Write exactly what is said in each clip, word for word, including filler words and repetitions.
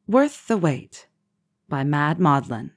Worth the Wait by Mad Maudlin.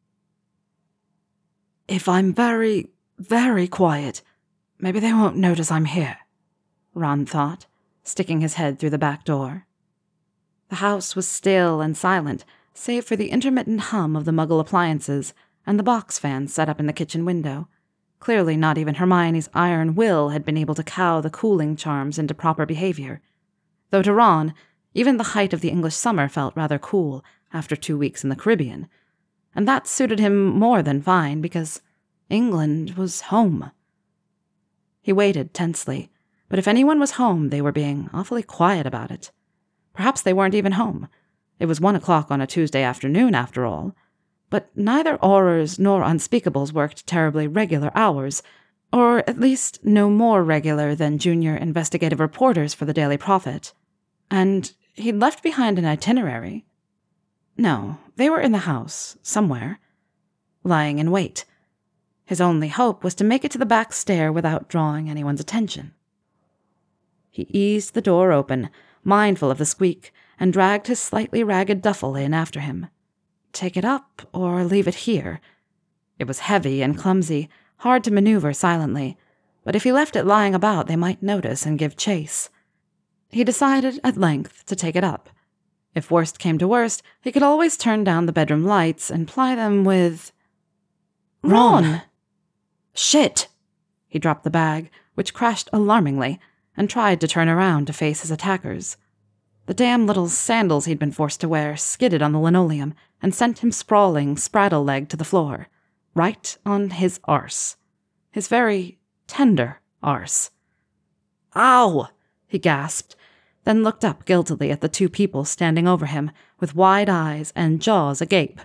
If I'm very, very quiet, maybe they won't notice I'm here, Ron thought, sticking his head through the back door. The house was still and silent, save for the intermittent hum of the Muggle appliances and the box fan set up in the kitchen window. Clearly not even Hermione's iron will had been able to cow the cooling charms into proper behavior, though to Ron, even the height of the English summer felt rather cool after two weeks in the Caribbean, and that suited him more than fine because England was home. He waited tensely, but if anyone was home, they were being awfully quiet about it. Perhaps they weren't even home. It was one o'clock on a Tuesday afternoon, after all. But neither Aurors nor Unspeakables worked terribly regular hours, or at least no more regular than junior investigative reporters for the Daily Prophet. And he'd left behind an itinerary. No, they were in the house, somewhere, lying in wait. His only hope was to make it to the back stair without drawing anyone's attention. He eased the door open, mindful of the squeak, and dragged his slightly ragged duffel in after him. Take it up or leave it here? It was heavy and clumsy, hard to maneuver silently, but if he left it lying about, they might notice and give chase. He decided at length to take it up. If worst came to worst, he could always turn down the bedroom lights and ply them with... Ron! Ron! Shit! He dropped the bag, which crashed alarmingly, and tried to turn around to face his attackers. The damn little sandals he'd been forced to wear skidded on the linoleum and sent him sprawling, spraddle-legged to the floor, right on his arse. His very tender arse. Ow! He gasped, then looked up guiltily at the two people standing over him, with wide eyes and jaws agape.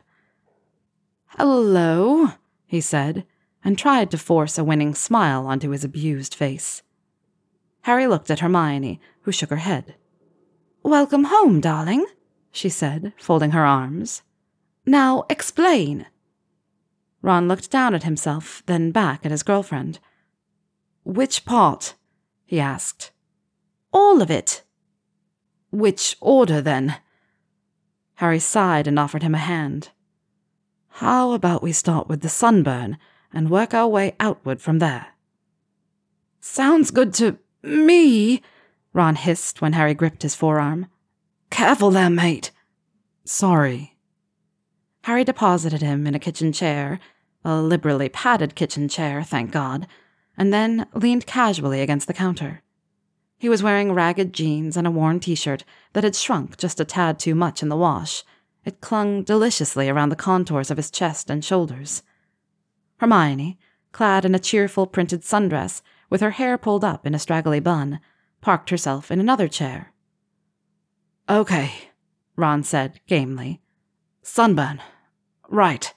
Hello, he said, and tried to force a winning smile onto his abused face. Harry looked at Hermione, who shook her head. Welcome home, darling, she said, folding her arms. Now explain. Ron looked down at himself, then back at his girlfriend. Which part? He asked. All of it. Which order, then? Harry sighed and offered him a hand. How about we start with the sunburn and work our way outward from there? Sounds good to me, Ron hissed when Harry gripped his forearm. Careful there, mate. Sorry. Harry deposited him in a kitchen chair, a liberally padded kitchen chair, thank God, and then leaned casually against the counter. He was wearing ragged jeans and a worn t-shirt that had shrunk just a tad too much in the wash. It clung deliciously around the contours of his chest and shoulders. Hermione, clad in a cheerful printed sundress, with her hair pulled up in a straggly bun, parked herself in another chair. Okay, Ron said gamely. Sunburn. Right.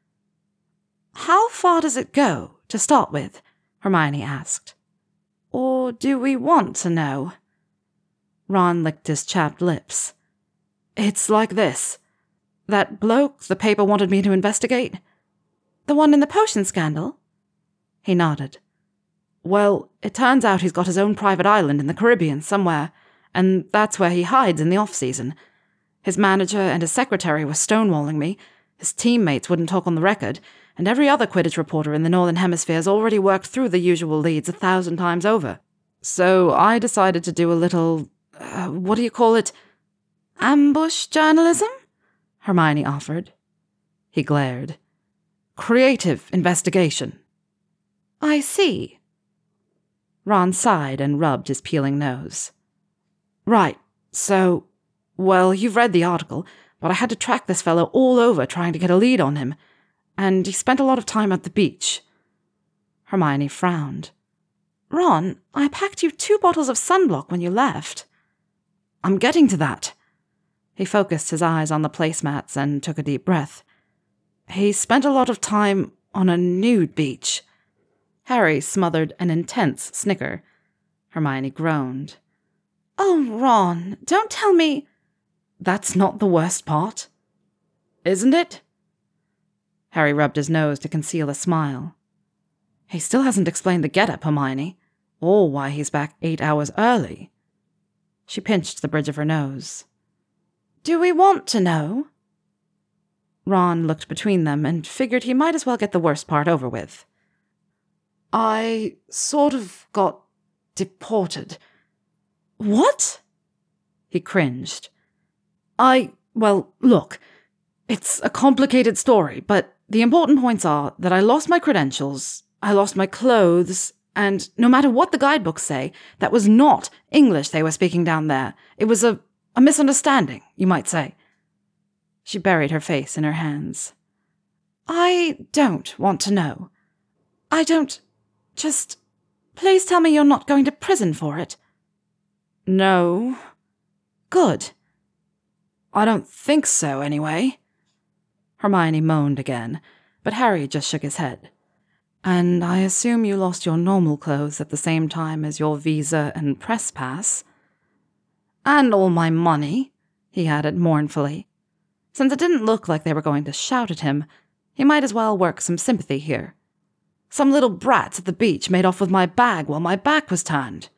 How far does it go, to start with? Hermione asked. Or do we want to know? Ron licked his chapped lips. It's like this. That bloke the paper wanted me to investigate? The one in the potion scandal? He nodded. Well, it turns out he's got his own private island in the Caribbean somewhere, and that's where he hides in the off-season. His manager and his secretary were stonewalling me, his teammates wouldn't talk on the record, and every other Quidditch reporter in the Northern Hemisphere's already worked through the usual leads a thousand times over. So I decided to do a little, uh, what do you call it? Ambush journalism? Hermione offered. He glared. Creative investigation. I see. Ron sighed and rubbed his peeling nose. Right, so, well, you've read the article, but I had to track this fellow all over trying to get a lead on him, and he spent a lot of time at the beach. Hermione frowned. Ron, I packed you two bottles of sunblock when you left. I'm getting to that. He focused his eyes on the placemats and took a deep breath. He spent a lot of time on a nude beach. Harry smothered an intense snicker. Hermione groaned. Oh, Ron, don't tell me... That's not the worst part. Isn't it? Harry rubbed his nose to conceal a smile. He still hasn't explained the get-up, Hermione, or why he's back eight hours early. She pinched the bridge of her nose. Do we want to know? Ron looked between them and figured he might as well get the worst part over with. I sort of got deported. What? He cringed. I, well, look, it's a complicated story, but the important points are that I lost my credentials, I lost my clothes, and no matter what the guidebooks say, that was not English they were speaking down there. It was a, a misunderstanding, you might say. She buried her face in her hands. I don't want to know. I don't... Just... Please tell me you're not going to prison for it. No. Good. I don't think so, anyway. Hermione moaned again, but Harry just shook his head. And I assume you lost your normal clothes at the same time as your visa and press pass. And all my money, he added mournfully. Since it didn't look like they were going to shout at him, he might as well work some sympathy here. Some little brats at the beach made off with my bag while my back was turned.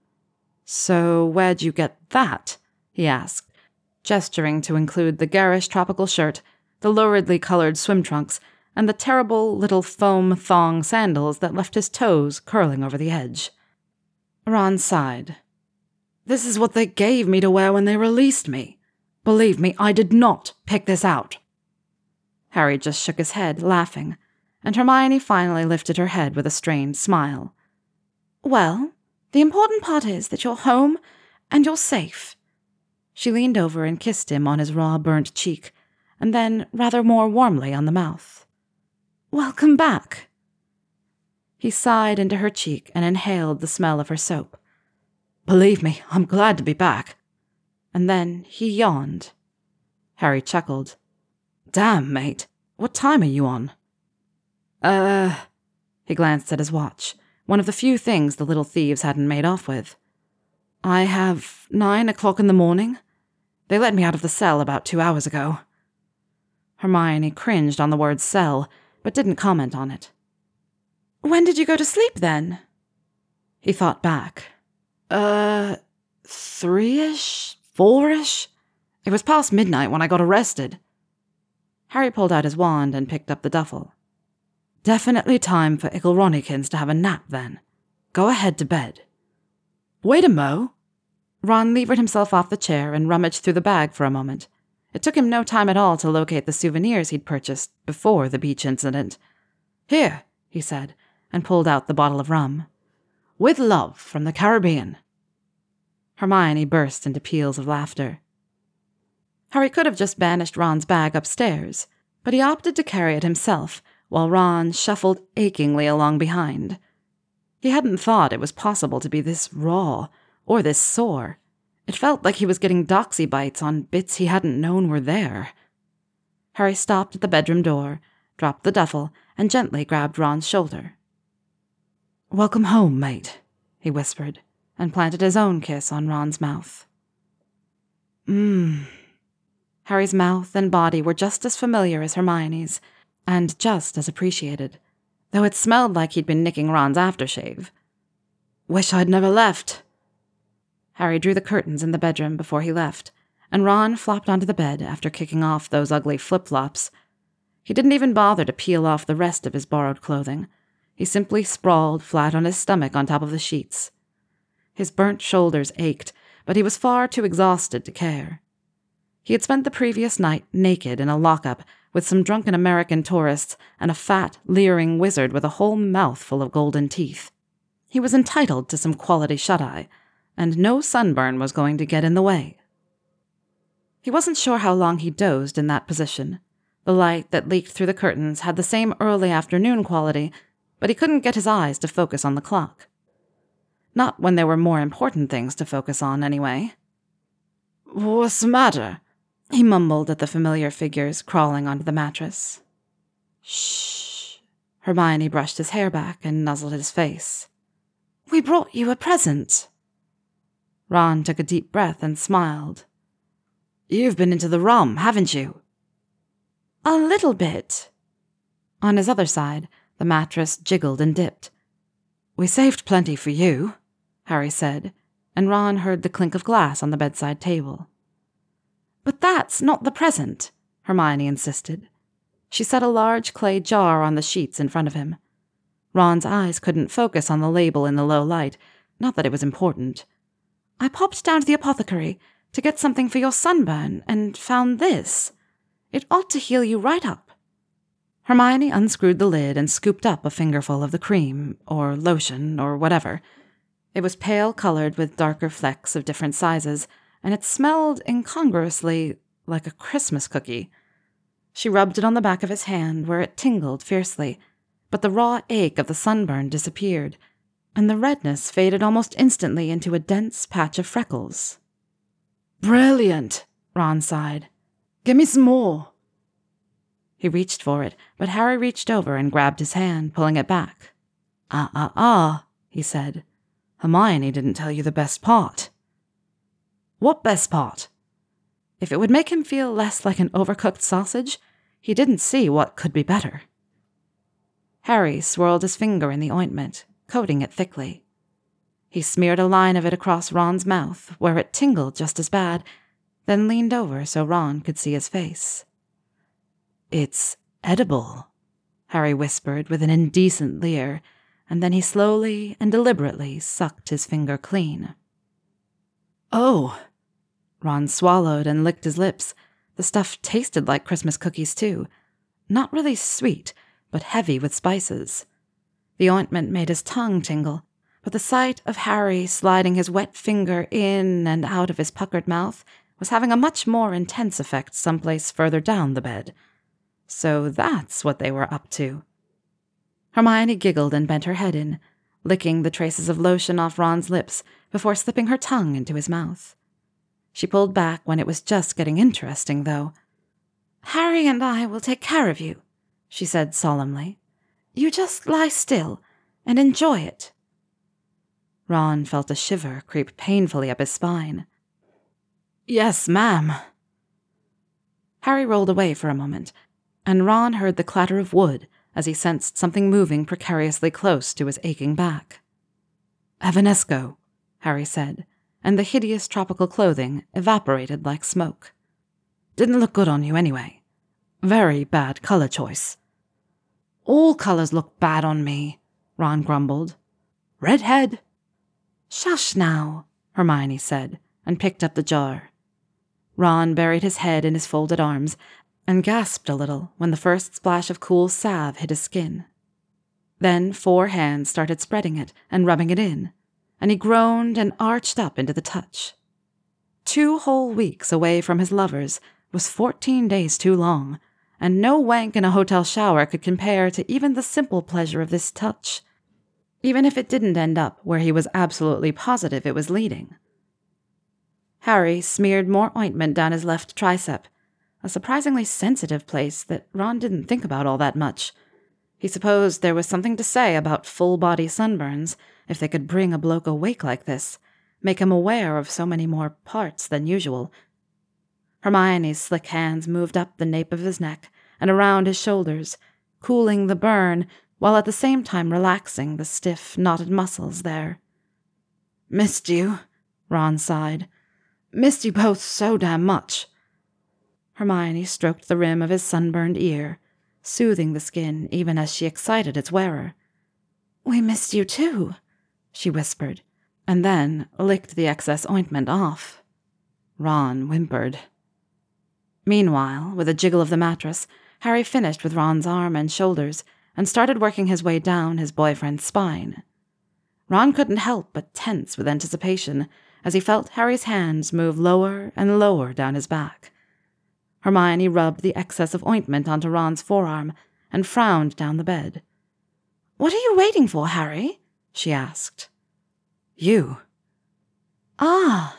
So where'd you get that? He asked, gesturing to include the garish tropical shirt, the luridly colored swim trunks, and the terrible little foam thong sandals that left his toes curling over the edge. Ron sighed. This is what they gave me to wear when they released me. Believe me, I did not pick this out. Harry just shook his head, laughing, and Hermione finally lifted her head with a strained smile. Well, the important part is that you're home and you're safe. She leaned over and kissed him on his raw, burnt cheek, and then rather more warmly on the mouth. Welcome back. He sighed into her cheek and inhaled the smell of her soap. Believe me, I'm glad to be back. And then he yawned. Harry chuckled. Damn, mate, what time are you on? Uh, he glanced at his watch, one of the few things the little thieves hadn't made off with. I have nine o'clock in the morning. They let me out of the cell about two hours ago. Hermione cringed on the word cell, but didn't comment on it. When did you go to sleep, then? He thought back. Uh, three-ish? Four-ish? It was past midnight when I got arrested. Harry pulled out his wand and picked up the duffel. Definitely time for Icklronikins to have a nap, then. Go ahead to bed. Wait a mo. Ron levered himself off the chair and rummaged through the bag for a moment. It took him no time at all to locate the souvenirs he'd purchased before the beach incident. Here, he said, and pulled out the bottle of rum. With love from the Caribbean. Hermione burst into peals of laughter. Harry could have just banished Ron's bag upstairs, but he opted to carry it himself, while Ron shuffled achingly along behind. He hadn't thought it was possible to be this raw, or this sore. It felt like he was getting doxy bites on bits he hadn't known were there. Harry stopped at the bedroom door, dropped the duffel, and gently grabbed Ron's shoulder. Welcome home, mate, he whispered, and planted his own kiss on Ron's mouth. Mmm. Harry's mouth and body were just as familiar as Hermione's, and just as appreciated, though it smelled like he'd been nicking Ron's aftershave. Wish I'd never left. Harry drew the curtains in the bedroom before he left, and Ron flopped onto the bed after kicking off those ugly flip-flops. He didn't even bother to peel off the rest of his borrowed clothing. He simply sprawled flat on his stomach on top of the sheets. His burnt shoulders ached, but he was far too exhausted to care. He had spent the previous night naked in a lockup with some drunken American tourists and a fat, leering wizard with a whole mouth full of golden teeth. He was entitled to some quality shut-eye, and no sunburn was going to get in the way. He wasn't sure how long he dozed in that position. The light that leaked through the curtains had the same early afternoon quality, but he couldn't get his eyes to focus on the clock. Not when there were more important things to focus on, anyway. What's the matter? He mumbled at the familiar figures crawling onto the mattress. Shh. Hermione brushed his hair back and nuzzled his face. We brought you a present. Ron took a deep breath and smiled. You've been into the rum, haven't you? A little bit. On his other side, the mattress jiggled and dipped. We saved plenty for you, Harry said, and Ron heard the clink of glass on the bedside table. But that's not the present, Hermione insisted. She set a large clay jar on the sheets in front of him. Ron's eyes couldn't focus on the label in the low light, not that it was important. I popped down to the apothecary to get something for your sunburn and found this. It ought to heal you right up. Hermione unscrewed the lid and scooped up a fingerful of the cream, or lotion, or whatever. It was pale-colored with darker flecks of different sizes, and it smelled incongruously like a Christmas cookie. She rubbed it on the back of his hand where it tingled fiercely, but the raw ache of the sunburn disappeared, and the redness faded almost instantly into a dense patch of freckles. Brilliant, Ron sighed. Give me some more. He reached for it, but Harry reached over and grabbed his hand, pulling it back. Ah, ah, ah, he said. Hermione didn't tell you the best part. What best part? If it would make him feel less like an overcooked sausage, he didn't see what could be better. Harry swirled his finger in the ointment, coating it thickly. He smeared a line of it across Ron's mouth, where it tingled just as bad, then leaned over so Ron could see his face. It's edible, Harry whispered with an indecent leer, and then he slowly and deliberately sucked his finger clean. Oh! Ron swallowed and licked his lips. The stuff tasted like Christmas cookies, too. Not really sweet, but heavy with spices. The ointment made his tongue tingle, but the sight of Harry sliding his wet finger in and out of his puckered mouth was having a much more intense effect someplace further down the bed. So that's what they were up to. Hermione giggled and bent her head in, licking the traces of lotion off Ron's lips before slipping her tongue into his mouth. She pulled back when it was just getting interesting, though. Harry and I will take care of you, she said solemnly. You just lie still and enjoy it. Ron felt a shiver creep painfully up his spine. Yes, ma'am. Harry rolled away for a moment, and Ron heard the clatter of wood as he sensed something moving precariously close to his aching back. Evanesco, Harry said, and the hideous tropical clothing evaporated like smoke. Didn't look good on you anyway. Very bad color choice. All colors look bad on me, Ron grumbled. Redhead. Shush now, Hermione said, and picked up the jar. Ron buried his head in his folded arms and gasped a little when the first splash of cool salve hit his skin. Then four hands started spreading it and rubbing it in, and he groaned and arched up into the touch. Two whole weeks away from his lovers was fourteen days too long, and no wank in a hotel shower could compare to even the simple pleasure of this touch, even if it didn't end up where he was absolutely positive it was leading. Harry smeared more ointment down his left tricep, a surprisingly sensitive place that Ron didn't think about all that much. He supposed there was something to say about full-body sunburns if they could bring a bloke awake like this, make him aware of so many more parts than usual. Hermione's slick hands moved up the nape of his neck and around his shoulders, cooling the burn while at the same time relaxing the stiff, knotted muscles there. Missed you, Ron sighed. Missed you both so damn much. Hermione stroked the rim of his sunburned ear, soothing the skin even as she excited its wearer. We missed you too, she whispered, and then licked the excess ointment off. Ron whimpered. Meanwhile, with a jiggle of the mattress, Harry finished with Ron's arm and shoulders and started working his way down his boyfriend's spine. Ron couldn't help but tense with anticipation as he felt Harry's hands move lower and lower down his back. Hermione rubbed the excess of ointment onto Ron's forearm and frowned down the bed. What are you waiting for, Harry? She asked. You. Ah.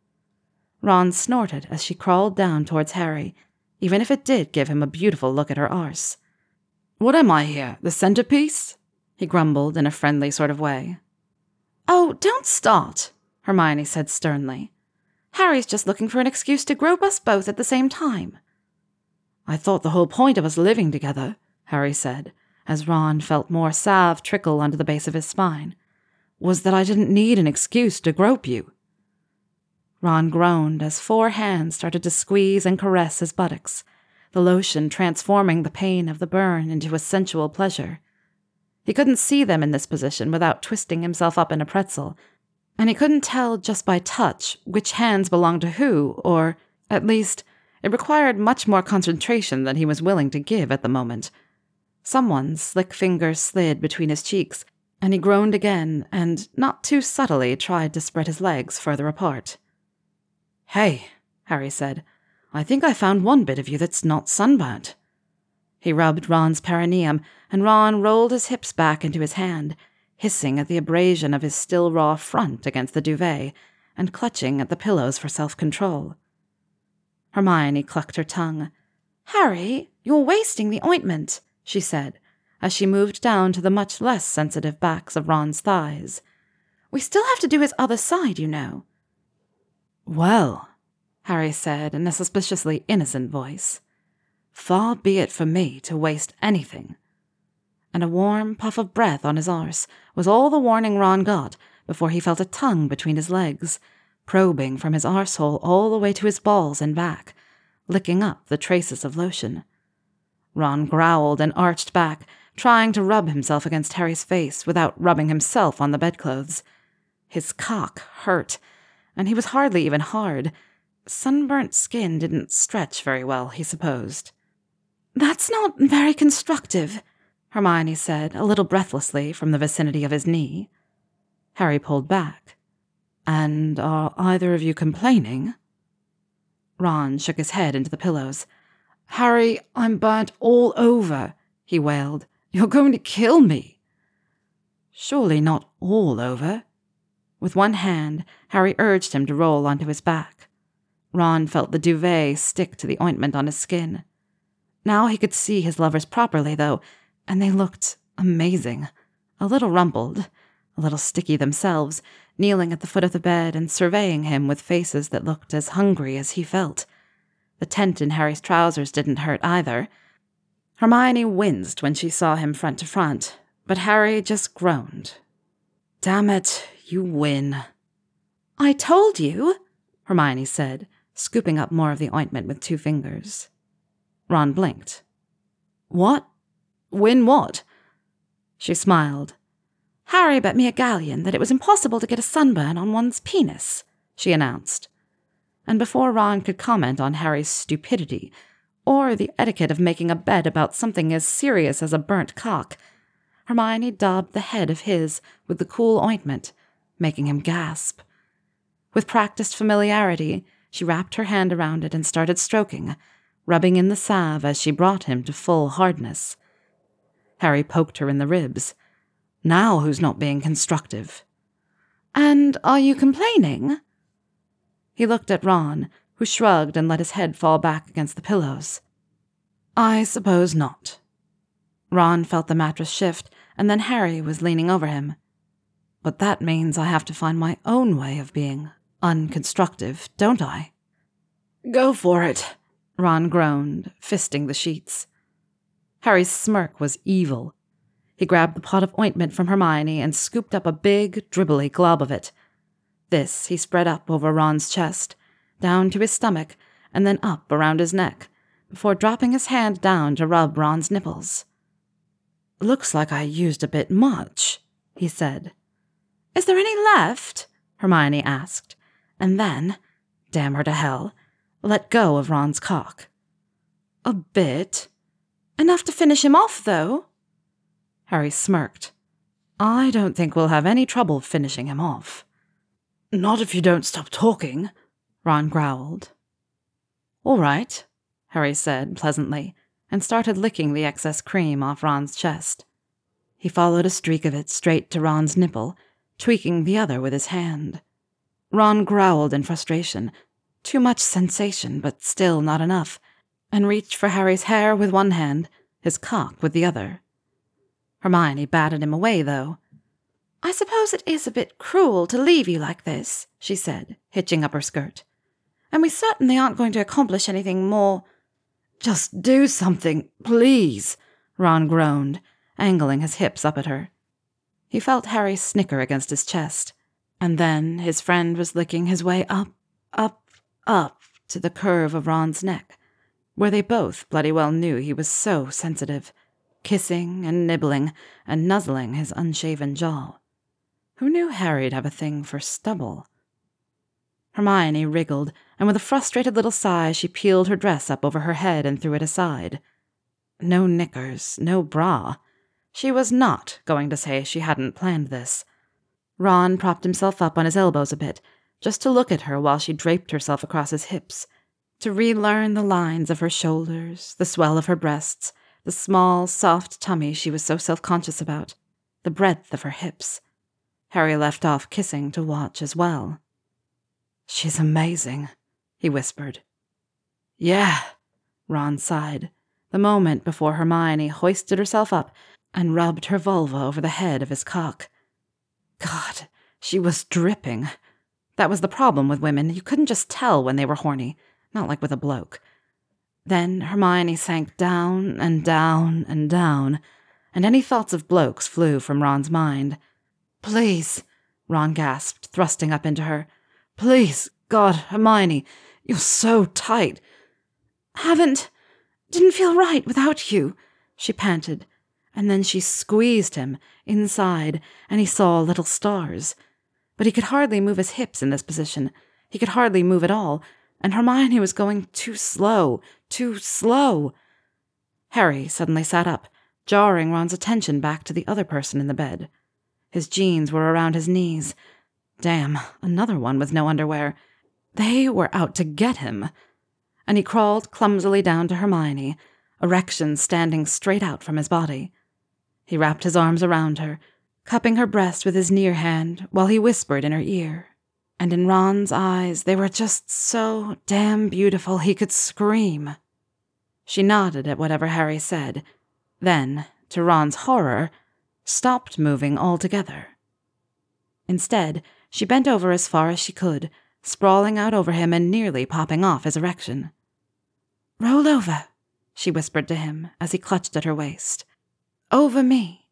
Ron snorted as she crawled down towards Harry, even if it did give him a beautiful look at her arse. What am I here, the centerpiece? He grumbled in a friendly sort of way. Oh, don't start, Hermione said sternly. Harry's just looking for an excuse to grope us both at the same time. I thought the whole point of us living together, Harry said, as Ron felt more salve trickle onto the base of his spine, was that I didn't need an excuse to grope you. Ron groaned as four hands started to squeeze and caress his buttocks, the lotion transforming the pain of the burn into a sensual pleasure. He couldn't see them in this position without twisting himself up in a pretzel, and he couldn't tell just by touch which hands belonged to who, or, at least, it required much more concentration than he was willing to give at the moment. Someone's slick fingers slid between his cheeks, and he groaned again and, not too subtly, tried to spread his legs further apart. "Hey," Harry said, "I think I found one bit of you that's not sunburnt." He rubbed Ron's perineum, and Ron rolled his hips back into his hand, hissing at the abrasion of his still raw front against the duvet, and clutching at the pillows for self-control. Hermione clucked her tongue. "Harry, you're wasting the ointment," she said, as she moved down to the much less sensitive backs of Ron's thighs. "We still have to do his other side, you know." "Well," Harry said in a suspiciously innocent voice, "far be it from me to waste anything." And a warm puff of breath on his arse was all the warning Ron got before he felt a tongue between his legs, probing from his arsehole all the way to his balls and back, licking up the traces of lotion. Ron growled and arched back, trying to rub himself against Harry's face without rubbing himself on the bedclothes. His cock hurt, and he was hardly even hard. Sunburnt skin didn't stretch very well, he supposed. "That's not very constructive," Hermione said, a little breathlessly from the vicinity of his knee. Harry pulled back. "And are either of you complaining?" Ron shook his head into the pillows. "Harry, I'm burnt all over," he wailed. "You're going to kill me." "Surely not all over." With one hand, Harry urged him to roll onto his back. Ron felt the duvet stick to the ointment on his skin. Now he could see his lovers properly, though, and they looked amazing. A little rumpled, a little sticky themselves, kneeling at the foot of the bed and surveying him with faces that looked as hungry as he felt. The tent in Harry's trousers didn't hurt either. Hermione winced when she saw him front to front, but Harry just groaned. "Damn it, you win." "I told you," Hermione said, scooping up more of the ointment with two fingers. Ron blinked. "What? Win what?" She smiled. "Harry bet me a galleon that it was impossible to get a sunburn on one's penis," she announced. And before Ron could comment on Harry's stupidity, or the etiquette of making a bet about something as serious as a burnt cock, Hermione daubed the head of his with the cool ointment, making him gasp. With practiced familiarity, she wrapped her hand around it and started stroking, rubbing in the salve as she brought him to full hardness. Harry poked her in the ribs. "Now who's not being constructive?" "And are you complaining?" He looked at Ron, who shrugged and let his head fall back against the pillows. "I suppose not." Ron felt the mattress shift, and then Harry was leaning over him. "But that means I have to find my own way of being unconstructive, don't I?" "Go for it," Ron groaned, fisting the sheets. Harry's smirk was evil. He grabbed the pot of ointment from Hermione and scooped up a big, dribbly glob of it. This he spread up over Ron's chest, down to his stomach, and then up around his neck, before dropping his hand down to rub Ron's nipples. "Looks like I used a bit much," he said. "Is there any left?" Hermione asked, and then, damn her to hell, let go of Ron's cock. "A bit. Enough to finish him off, though." Harry smirked. "I don't think we'll have any trouble finishing him off." "Not if you don't stop talking," Ron growled. "All right," Harry said pleasantly, and started licking the excess cream off Ron's chest. He followed a streak of it straight to Ron's nipple, tweaking the other with his hand. Ron growled in frustration. Too much sensation, but still not enough, and reached for Harry's hair with one hand, his cock with the other. Hermione batted him away, though. "I suppose it is a bit cruel to leave you like this," she said, hitching up her skirt. "And we certainly aren't going to accomplish anything more—" "Just do something, please," Ron groaned, angling his hips up at her. He felt Harry snicker against his chest, and then his friend was licking his way up up, up to the curve of Ron's neck, where they both bloody well knew he was so sensitive, kissing and nibbling and nuzzling his unshaven jaw. Who knew Harry'd have a thing for stubble? Hermione wriggled, and with a frustrated little sigh she peeled her dress up over her head and threw it aside. No knickers, no bra. She was not going to say she hadn't planned this. Ron propped himself up on his elbows a bit, just to look at her while she draped herself across his hips, to relearn the lines of her shoulders, the swell of her breasts, the small, soft tummy she was so self-conscious about, the breadth of her hips. Harry left off kissing to watch as well. "She's amazing," he whispered. "Yeah," Ron sighed, the moment before Hermione hoisted herself up and rubbed her vulva over the head of his cock. God, she was dripping. That was the problem with women. You couldn't just tell when they were horny, not like with a bloke. Then Hermione sank down and down and down, and any thoughts of blokes flew from Ron's mind. "Please," Ron gasped, thrusting up into her. "Please, God, Hermione, you're so tight." "Haven't, didn't feel right without you," she panted, and then she squeezed him inside, and he saw little stars. But he could hardly move his hips in this position. He could hardly move at all, and Hermione was going too slow, too slow. Harry suddenly sat up, jarring Ron's attention back to the other person in the bed. His jeans were around his knees. Damn, another one with no underwear. They were out to get him. And he crawled clumsily down to Hermione, erection standing straight out from his body. He wrapped his arms around her, cupping her breast with his near hand while he whispered in her ear. And in Ron's eyes, they were just so damn beautiful he could scream. She nodded at whatever Harry said, then, to Ron's horror, stopped moving altogether. Instead, she bent over as far as she could, sprawling out over him and nearly popping off his erection. "Roll over," she whispered to him as he clutched at her waist. "Over me."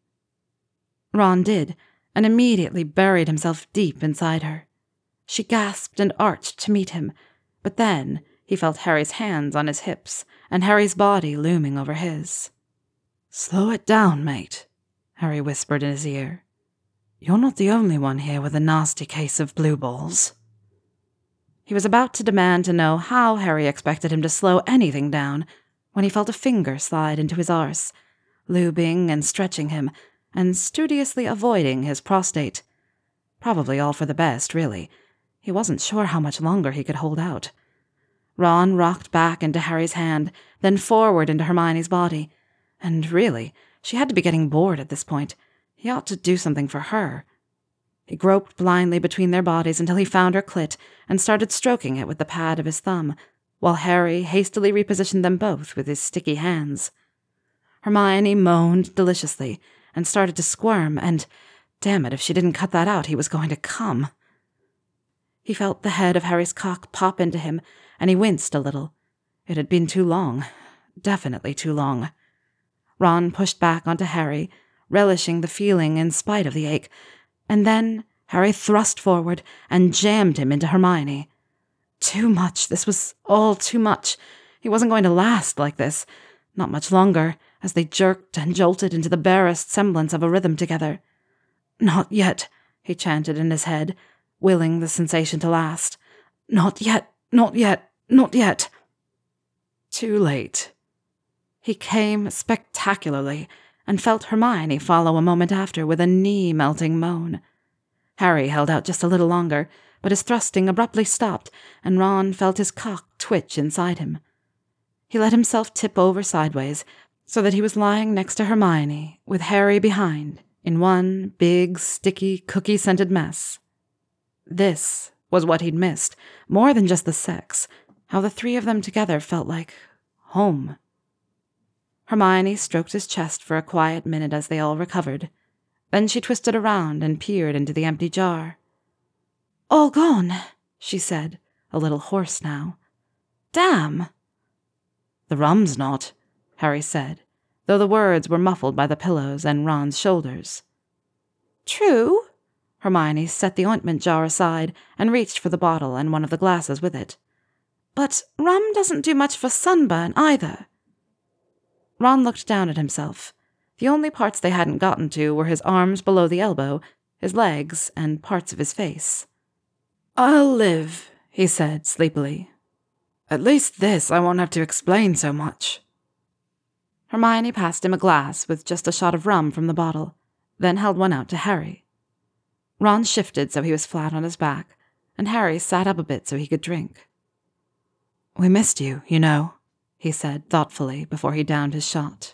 Ron did, and immediately buried himself deep inside her. She gasped and arched to meet him, but then he felt Harry's hands on his hips and Harry's body looming over his. "Slow it down, mate," Harry whispered in his ear. "You're not the only one here with a nasty case of blue balls." He was about to demand to know how Harry expected him to slow anything down when he felt a finger slide into his arse, lubing and stretching him, and studiously avoiding his prostate. Probably all for the best, really. He wasn't sure how much longer he could hold out. Ron rocked back into Harry's hand, then forward into Hermione's body. And really, she had to be getting bored at this point. He ought to do something for her. He groped blindly between their bodies until he found her clit and started stroking it with the pad of his thumb, while Harry hastily repositioned them both with his sticky hands. Hermione moaned deliciously and started to squirm, and, damn it, if she didn't cut that out, he was going to come. He felt the head of Harry's cock pop into him, and he winced a little. It had been too long. Definitely too long. Ron pushed back onto Harry, relishing the feeling in spite of the ache, and then Harry thrust forward and jammed him into Hermione. Too much. This was all too much. He wasn't going to last like this. Not much longer, as they jerked and jolted into the barest semblance of a rhythm together. "Not yet," he chanted in his head, willing the sensation to last. "Not yet, not yet, not yet." Too late. He came spectacularly, and felt Hermione follow a moment after with a knee-melting moan. Harry held out just a little longer, but his thrusting abruptly stopped, and Ron felt his cock twitch inside him. He let himself tip over sideways, so that he was lying next to Hermione, with Harry behind, in one big, sticky, cookie-scented mess. This was what he'd missed, more than just the sex, how the three of them together felt like home. Hermione stroked his chest for a quiet minute as they all recovered. Then she twisted around and peered into the empty jar. "All gone," she said, a little hoarse now. "Damn." "The rum's not," Harry said, though the words were muffled by the pillows and Ron's shoulders. "True?" Hermione set the ointment jar aside and reached for the bottle and one of the glasses with it. But rum doesn't do much for sunburn either. Ron looked down at himself. The only parts they hadn't gotten to were his arms below the elbow, his legs, and parts of his face. "I'll live," he said sleepily. "At least this I won't have to explain so much." Hermione passed him a glass with just a shot of rum from the bottle, then held one out to Harry. Ron shifted so he was flat on his back, and Harry sat up a bit so he could drink. "We missed you, you know," he said thoughtfully before he downed his shot.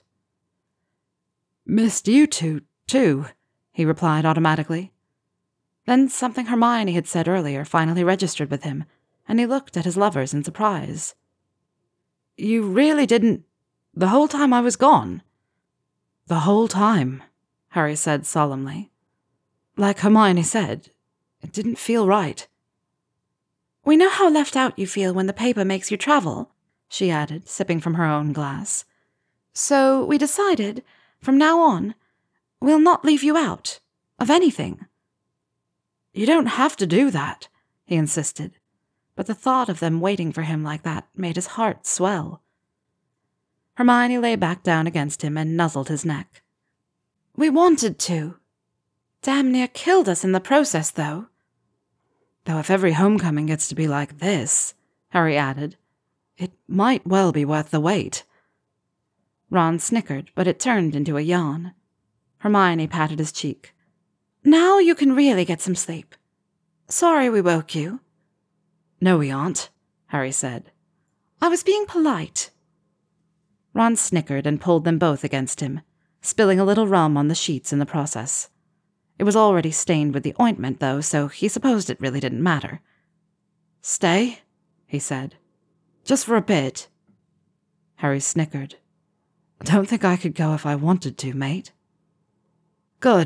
"Missed you two, too," he replied automatically. Then something Hermione had said earlier finally registered with him, and he looked at his lovers in surprise. "You really didn't... the whole time I was gone?" "The whole time," Harry said solemnly. "Like Hermione said, it didn't feel right." "We know how left out you feel when the paper makes you travel," she added, sipping from her own glass. "So we decided, from now on, we'll not leave you out of anything." "You don't have to do that," he insisted, but the thought of them waiting for him like that made his heart swell. Hermione lay back down against him and nuzzled his neck. "We wanted to. Damn near killed us in the process, though." "Though if every homecoming gets to be like this," Harry added, "it might well be worth the wait." Ron snickered, but it turned into a yawn. Hermione patted his cheek. "Now you can really get some sleep. Sorry we woke you." "No, we aren't," Harry said. "I was being polite." Ron snickered and pulled them both against him, spilling a little rum on the sheets in the process. It was already stained with the ointment, though, so he supposed it really didn't matter. "Stay?" he said. "Just for a bit." Harry snickered. "I don't think I could go if I wanted to, mate." "Good."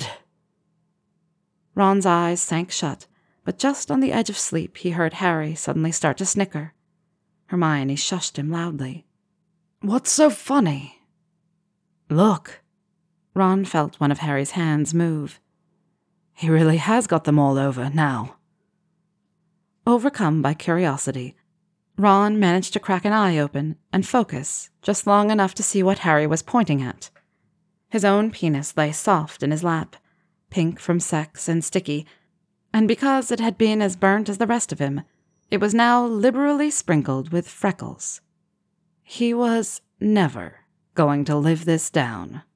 Ron's eyes sank shut, but just on the edge of sleep he heard Harry suddenly start to snicker. Hermione shushed him loudly. "What's so funny?" "Look." Ron felt one of Harry's hands move. "He really has got them all over now." Overcome by curiosity, Ron managed to crack an eye open and focus just long enough to see what Harry was pointing at. His own penis lay soft in his lap, pink from sex and sticky, and because it had been as burnt as the rest of him, it was now liberally sprinkled with freckles. He was never going to live this down.